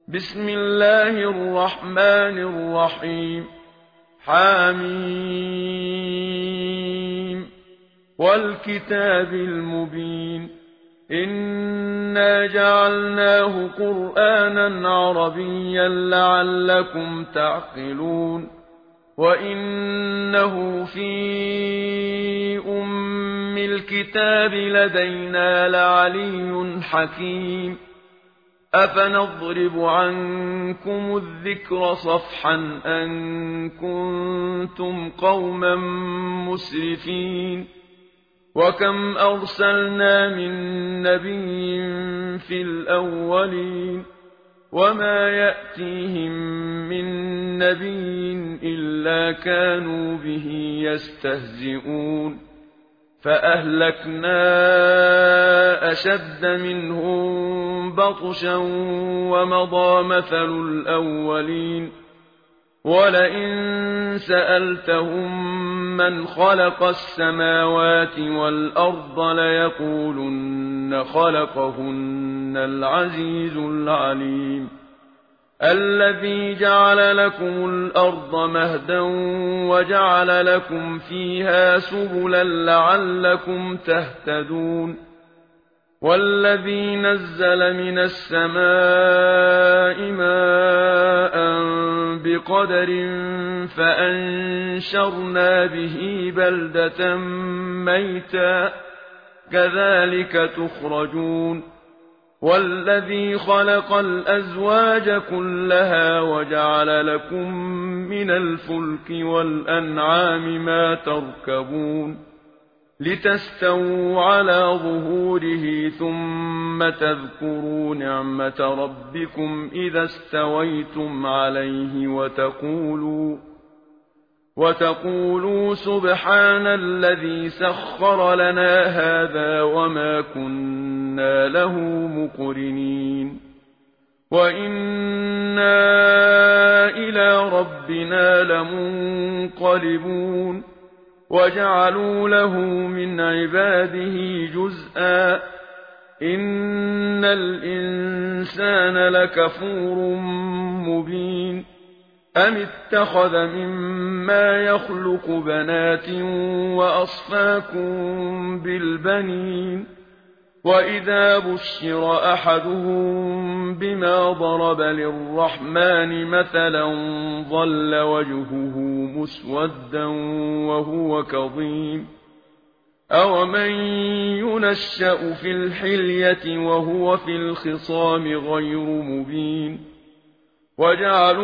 بسم الله الرحمن الرحيم. حميم والكتاب المبين. إنا جعلناه قرآنا عربيا لعلكم تعقلون. وإنه في أم الكتاب لدينا لعلي حكيم. أفنضرب عنكم الذكر صفحا أن كنتم قوما مسرفين. وكم أرسلنا من نبي في الأولين وما يأتيهم من نبي إلا كانوا به يستهزئون. فأهلكنا أشد منهم بطشا ومضى مثل الأولين. ولئن سألتهم من خلق السماوات والأرض ليقولن خلقهن العزيز العليم. الذي جعل لكم الأرض مهدا وجعل لكم فيها سبلا لعلكم تهتدون. والذي نزل من السماء ماء بقدر فأنشرنا به بلدة ميتا كذلك تخرجون. والذي خلق الأزواج كلها وجعل لكم من الفلك والأنعام ما تركبون لتستووا على ظهوره ثم تذكروا نعمة ربكم إذا استويتم عليه وتقولوا سبحان الذي سخر لنا هذا وما كنا له مقرنين. وإنا إلى ربنا لمنقلبون. وجعلوا له من عباده جزءا إن الإنسان لكفور مبين. أم اتخذ مما يخلق بنات وأصفاكم بالبنين. وإذا بشر أحدهم بما ضرب للرحمن مثلا ظل وجهه مسودا وهو كظيم. أومن ينشأ في الحلية وهو في الخصام غير مبين. وجعلوا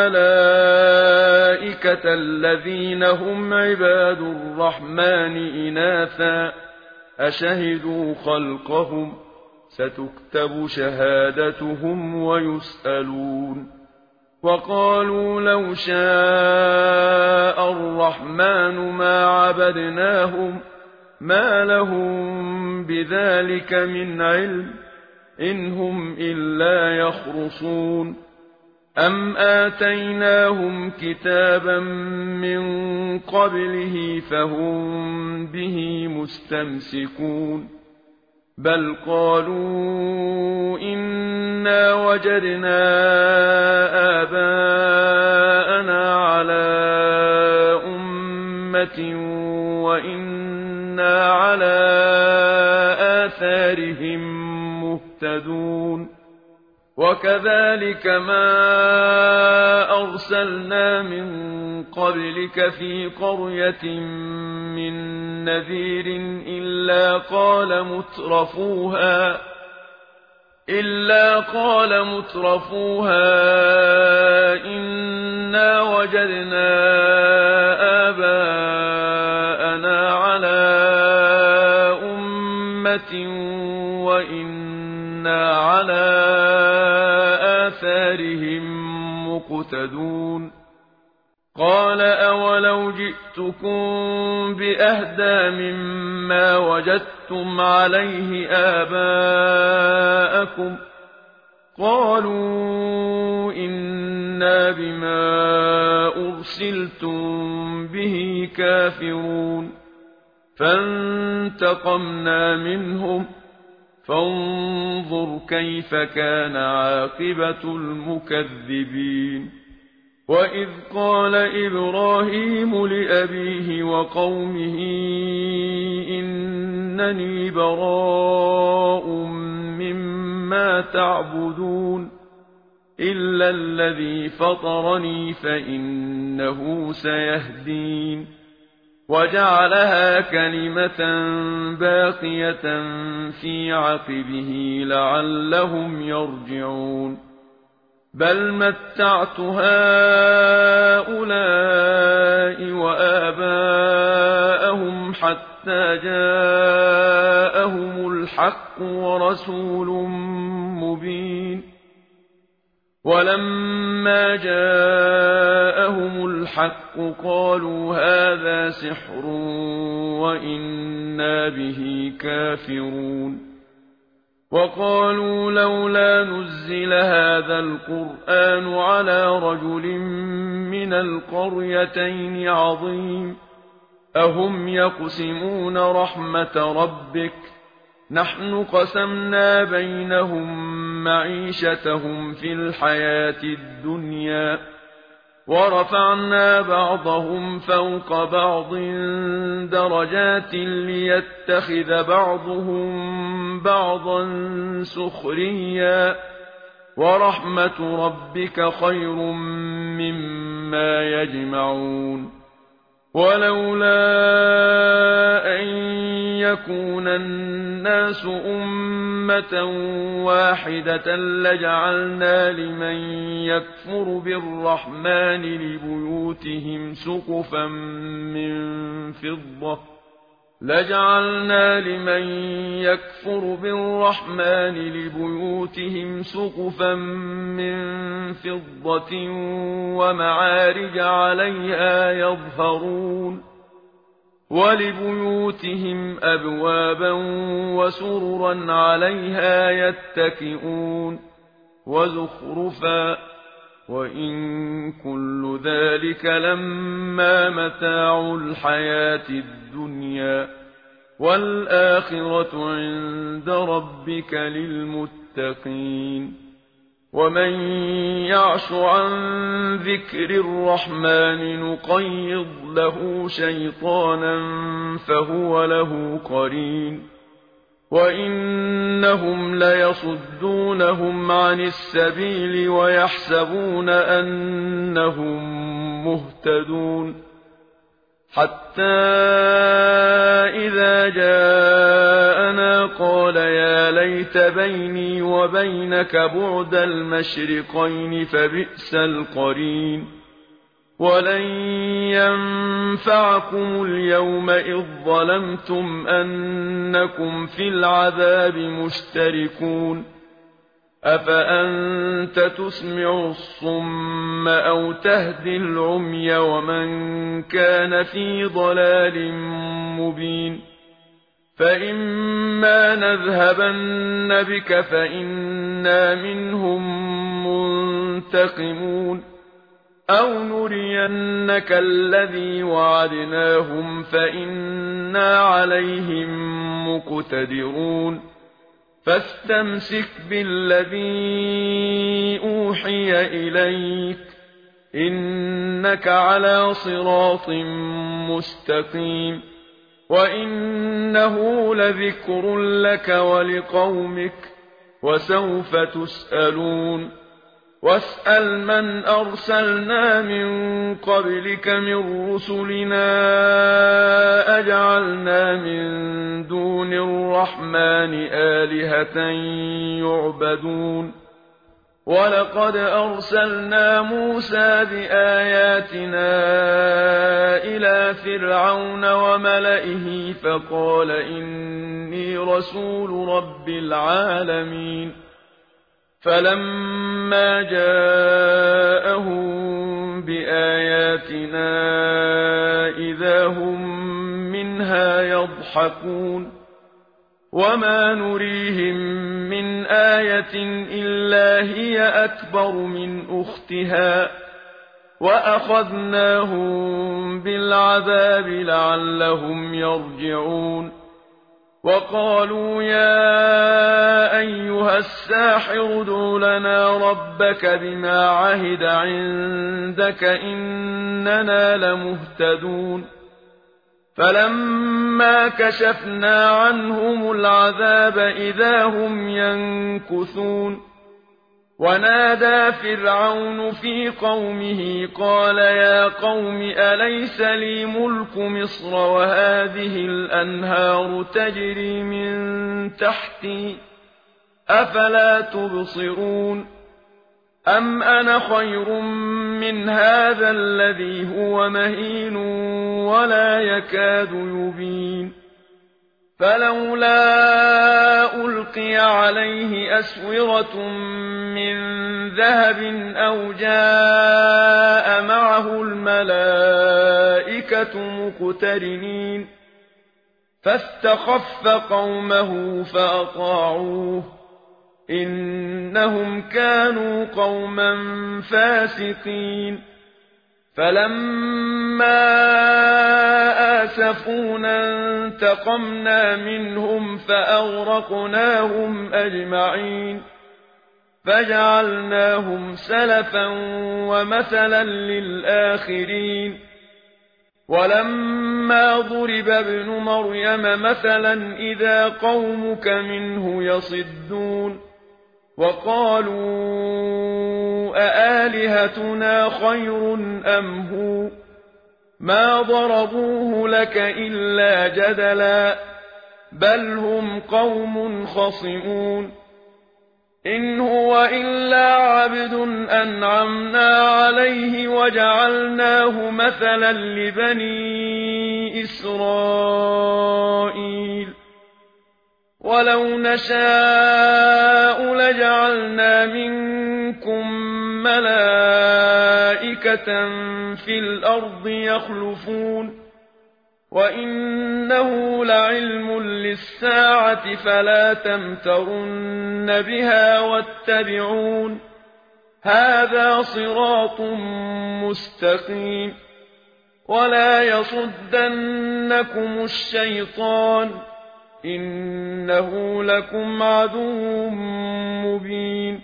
الملائكة الذين هم عباد الرحمن إناثا أشهدوا خلقهم ستكتب شهادتهم ويسألون. وقالوا لو شاء الرحمن ما عبدناهم ما لهم بذلك من علم إن هم إلا يخرصون. أم آتيناهم كتابا من قبله فهم به مستمسكون. بل قالوا إنا وجدنا آباءنا على أمة وإنا على آثارهم مهتدون. وكذلك ما أرسلنا من قبلك في قرية من نذير إلا قال مترفوها إنا وجدنا آباءنا على أمة وإنا على آثارهم مقتدون. قال أولو جئتكم بأهدى مما وجدتم عليه آباءكم قالوا إنا بما أرسلتم به كافرون. فانتقمنا منهم فانظر كيف كان عاقبة المكذبين. وإذ قال إبراهيم لأبيه وقومه إنني براء مما تعبدون إلا الذي فطرني فإنه سيهدين. وجعلها كلمة باقية في عقبه لعلهم يرجعون. بل متعت هؤلاء وآباءهم حتى جاءهم الحق ورسول مبين. ولما جاءهم الحق قالوا هذا سحر وإنا به كافرون. وقالوا لولا نزل هذا القرآن على رجل من القريتين عظيم. أهم يقسمون رحمة ربك نحن قسمنا بينهم معيشتهم في الحياة الدنيا ورفعنا بعضهم فوق بعض درجات ليتخذ بعضهم بعضا سخريا ورحمة ربك خير مما يجمعون. ولولا أن يكون الناس أمة واحدة لجعلنا لمن يكفر بالرحمن لبيوتهم سقفا من فضة ومعارج عليها يظهرون. ولبيوتهم أبوابا وسررا عليها يتكئون وزخرفا وإن كل ذلك لما متاع الحياة الدنيا والآخرة عند ربك للمتقين. ومن يعش عن ذكر الرحمن نقيض له شيطانا فهو له قرين. وإنهم ليصدونهم عن السبيل ويحسبون أنهم مهتدون. حتى إذا جاءنا قال يا ليت بيني وبينك بعد المشرقين فبئس القرين. ولن ينفعكم اليوم إذ ظلمتم أنكم في العذاب مشتركون. أفأنت تسمع الصم أو تهدي العمي ومن كان في ضلال مبين. فإما نذهبن بك فإنا منهم منتقمون أو نرينك الذي وعدناهم فإنا عليهم مقتدرون. فاستمسك بالذي أوحي إليك إنك على صراط مستقيم. وإنه لذكر لك ولقومك وسوف تسألون. واسأل من أرسلنا من قبلك من رسلنا أجعلنا من دون الرحمن آلهة يعبدون. ولقد أرسلنا موسى بآياتنا إلى فرعون وملئه فقال إني رسول رب العالمين. فلما جاءهم بآياتنا إذا هم منها يضحكون. وما نريهم من آية إلا هي أكبر من أختها وأخذناهم بالعذاب لعلهم يرجعون. وقالوا يا أيها الساحر ادع لنا ربك بما عهد عندك إننا لمهتدون فلما كشفنا عنهم العذاب إذا هم ينكثون ونادى فرعون في قومه قال يا قوم أليس لي ملك مصر وهذه الأنهار تجري من تحتي أفلا تبصرون أم أنا خير من هذا الذي هو مهين ولا يكاد يبين فلولا ألقي عليه أسورة من ذهب أو جاء معه الملائكة مقترنين فاستخف قومه فأطاعوه إنهم كانوا قوما فاسقين فلما آسفونا انتقمنا منهم فأغرقناهم أجمعين فجعلناهم سلفا ومثلا للآخرين ولما ضرب ابن مريم مثلا إذا قومك منه يصدون وقالوا أآلهتنا خير أم هو ما ضربوه لك إلا جدلا بل هم قوم خصمون إن هو إلا عبد أنعمنا عليه وجعلناه مثلا لبني إسرائيل ولو نشاء لجعلنا منكم ملائكة في الأرض يخلفون وإنه لعلم للساعة فلا تمترن بها واتبعون هذا صراط مستقيم ولا يصدنكم الشيطان إنه لكم عدو مبين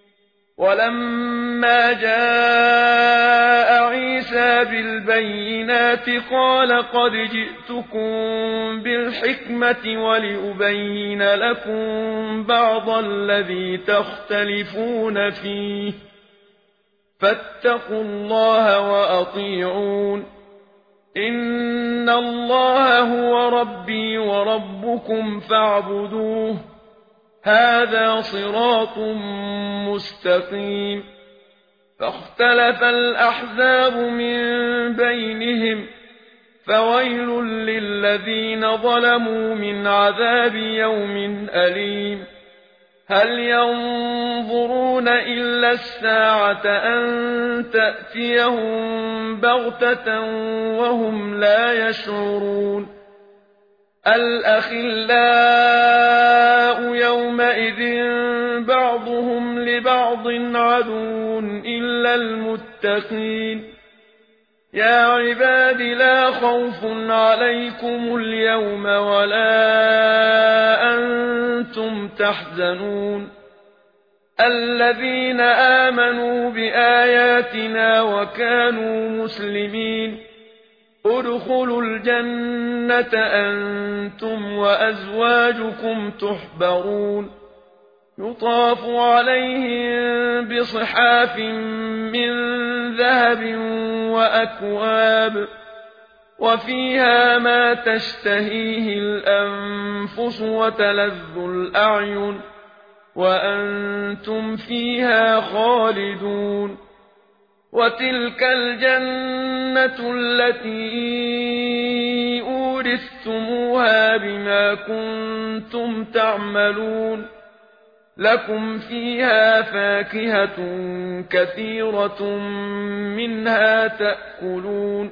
ولما جاء عيسى بالبينات قال قد جئتكم بالحكمة ولأبين لكم بعض الذي تختلفون فيه فاتقوا الله وأطيعون إن الله هو ربي وربكم فاعبدوه هذا صراط مستقيم فاختلف الأحزاب من بينهم فويل للذين ظلموا من عذاب يوم أليم هل ينظرون إلا الساعة أن تأتيهم بغتة وهم لا يشعرون الأخلاء يومئذ بعضهم لبعض عدو إلا المتقين يا عباد لا خوف عليكم اليوم ولا أنتم تحزنون الذين آمنوا بآياتنا وكانوا مسلمين ادخلوا الجنة أنتم وأزواجكم تحبرون يطاف عليهم بصحاف من ذهب وأكواب وفيها ما تشتهيه الأنفس وتلذ الأعين وأنتم فيها خالدون وتلك الجنة التي أورثتموها بما كنتم تعملون لكم فيها فاكهة كثيرة منها تأكلون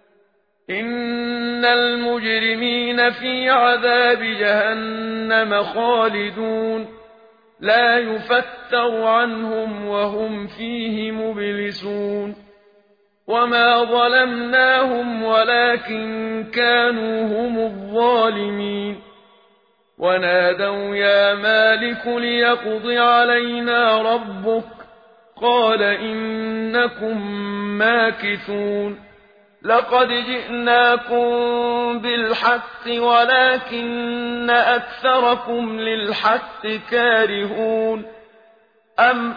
إن المجرمين في عذاب جهنم خالدون لا يفتر عنهم وهم فيه مبلسون وما ظلمناهم ولكن كانوا هم الظالمين ونادوا يا مالك ليقض علينا ربك قال إنكم ماكثون لقد جئناكم بالحق ولكن أكثركم للحق كارهون أم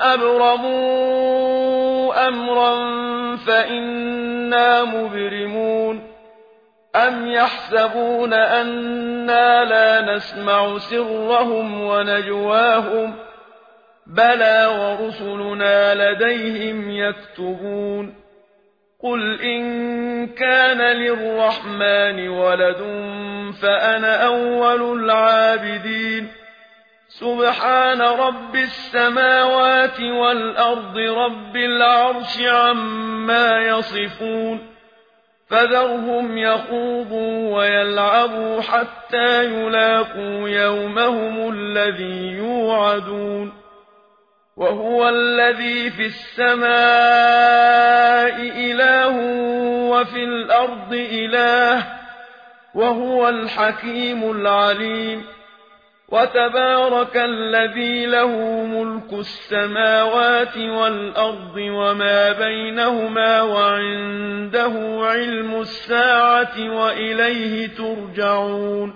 أبرموا أمرا فإنا مبرمون أم يحسبون أنا لا نسمع سرهم ونجواهم بلى ورسلنا لديهم يكتبون قل إن كان للرحمن ولد فأنا أول العابدين سبحان رب السماوات والأرض رب العرش عما يصفون فذرهم يخوضوا ويلعبوا حتى يلاقوا يومهم الذي يوعدون وهو الذي في السماء إله وفي الأرض إله وهو الحكيم العليم وتبارك الذي له ملك السماوات والأرض وما بينهما وعنده علم الساعة وإليه ترجعون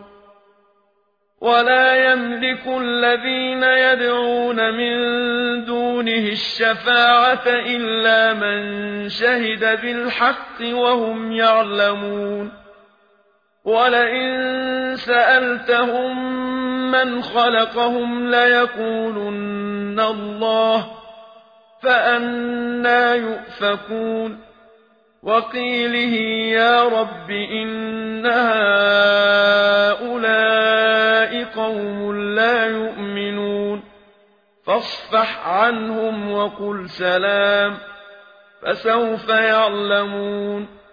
ولا يملك الذين يدعون من دونه الشفاعة إلا من شهد بالحق وهم يعلمون ولئن سألتهم من خلقهم ليقولن الله فأنى يؤفكون وقيله يا رب إن هؤلاء قوم لا يؤمنون فاصفح عنهم وقل سلام فسوف يعلمون